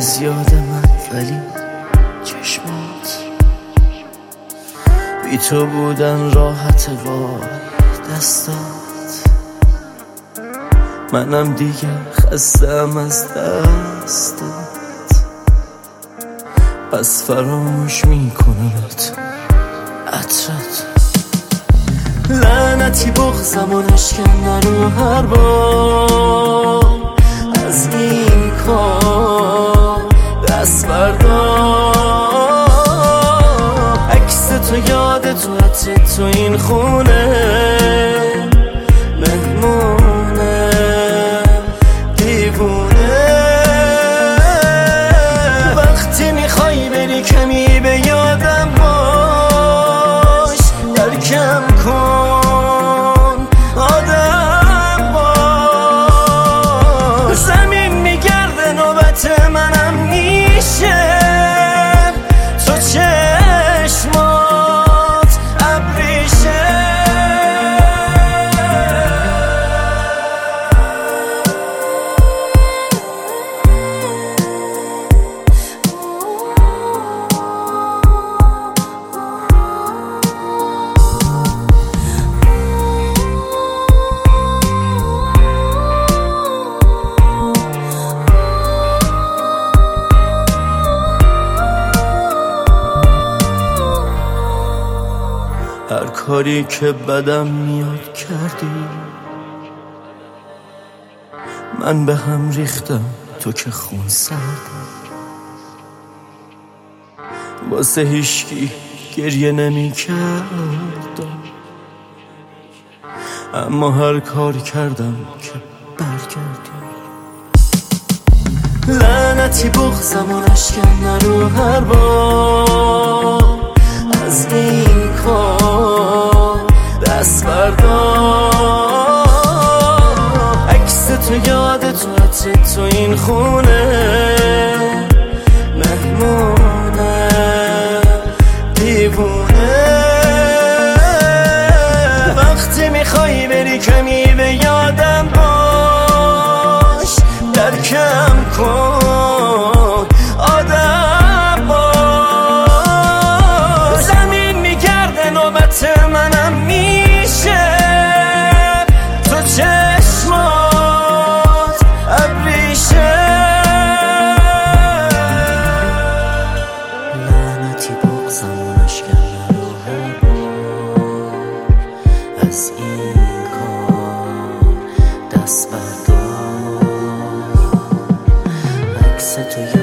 از یاد من، ولی چشمات بی تو بودن راحت. وای دستات، منم دیگه خستم از دستت، پس فراموش میکنمت عطرت. لعنتی بغضمون اشکنه رو هر بار از این کار دست بردار. عکس تو یاد تو عطر تو این خونه مهمونه دیوونه. وقتی میخوای بری کمی به یادم باش، درکم کن آدم باش. زمین میگرده نوبت منم میشه، تو چشمات ابریشه. هر کاری که بدم میاد کردی، من به هم ریختم تو که خون سردی. واسه هیچکی گریه نمی کردم، اما هر کاری کردم که برگردی. لعنتی بغضمون اشکنه رو هر بار از این کار دست بردار. عکس تو یاد تو عطر تو این خونه مهمونه دیوونه. وقتی میخوای بری کمی به یادم باش، درکم کن آدم باش. زمین میگرده نوبت منم میشه، تو چشمات ابریشه. لعنتی بغضمون اشکنه رو هر بار از این کار دست بردار. عکس تو